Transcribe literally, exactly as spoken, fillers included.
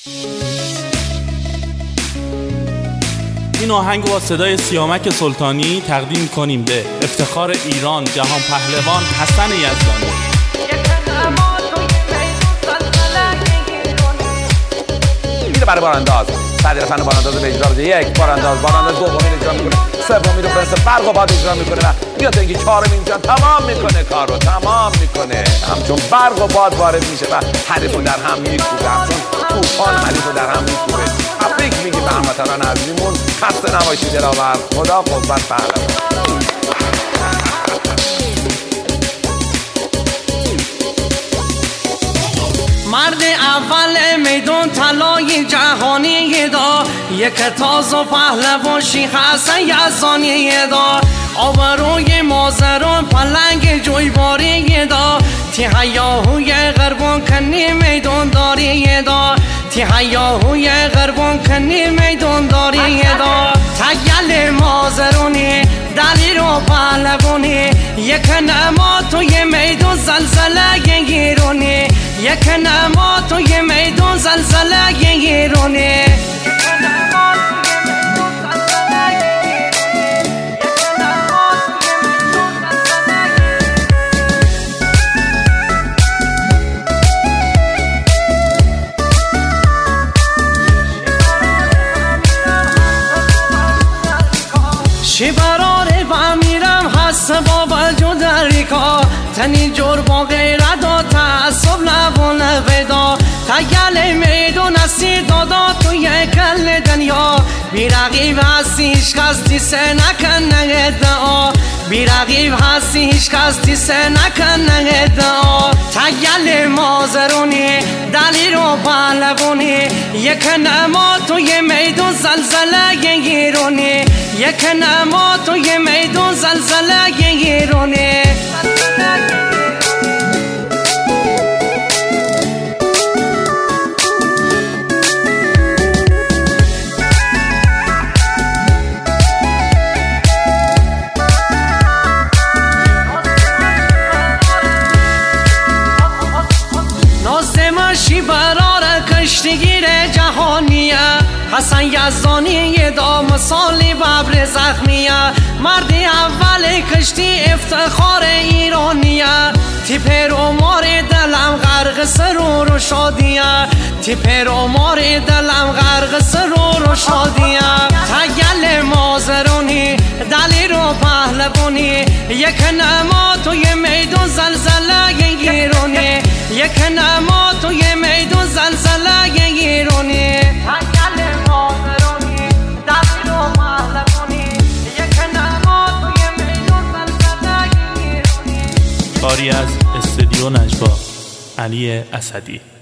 این آهنگ با صدای سیامک سلطانی تقدیم کنیم به افتخار ایران جهان پهلوان حسن یزدانی. میره برای بارانداز صدر فن بارانداز به اجرا بده. یک بارانداز بارانداز دومی رو اجرا میکنه، سومی رو پرنس فرق و باد اجرا میکنه و میاد اینکه چهارمی اینجا تمام میکنه کارو تمام میکنه. همچون برق و باد وارد میشه و حریفو در هم میکوبه، همچون طوفان حریفو در هم میکوبه. تبریک میگیم به هموطنان عزیزمون، خسته نباشید دلاور، خدا قوت پهلوان. مرد اول میدون طلای جهانی دا، یک تاز و پهلوان شیخ حسن یزدانی دا. آبروی مازرون پلنگ جویباری دا، تی هیاهوی غربان کنی میدون داری دا، تی هیاهوی غربان کنی میدون داری دا. تگل مازرونی دلی رو پهلوانی، یک نما توی میدون زلزله گیرونی، یک نما توی میدون زلزله گیرونی. شی براره و میرم هست با وجود ریکا، تنی جور با غیرت و تعصب نبون ویدا. تگل میدون هستی دادا توی کل دنیا، بی رقیب هستی هیچ کستی سه نکنه ادعا، بی رقیب هستی هیچ کستی سه نکنه ادعا. تگل مازرونی دلی رو پهلوانی، یک نما توی میدون زلزله گیرونی، یک نما توی میدون زلزله گیرونی. نازمشی برار کشتگیر جهانیه، حسن یزدانی دا مثالی ببر زخمیه. مرد اول کشتی افتخار ایرانیه، تیپر عمر دلم غرق سرور و شادیه، تیپر عمر دلم غرق سرور و شادیه. تگل مازرونی دلی رو پهلوانی، یک نما توی میدون زلزله گیرونی، یک نما توی میدون زلزله گیرونی. تگل مازرونی دلی رو پهلوانی، یک نما توی میدون زلزله گیرونی. کاری از استودیو نجوا، علی اسدی.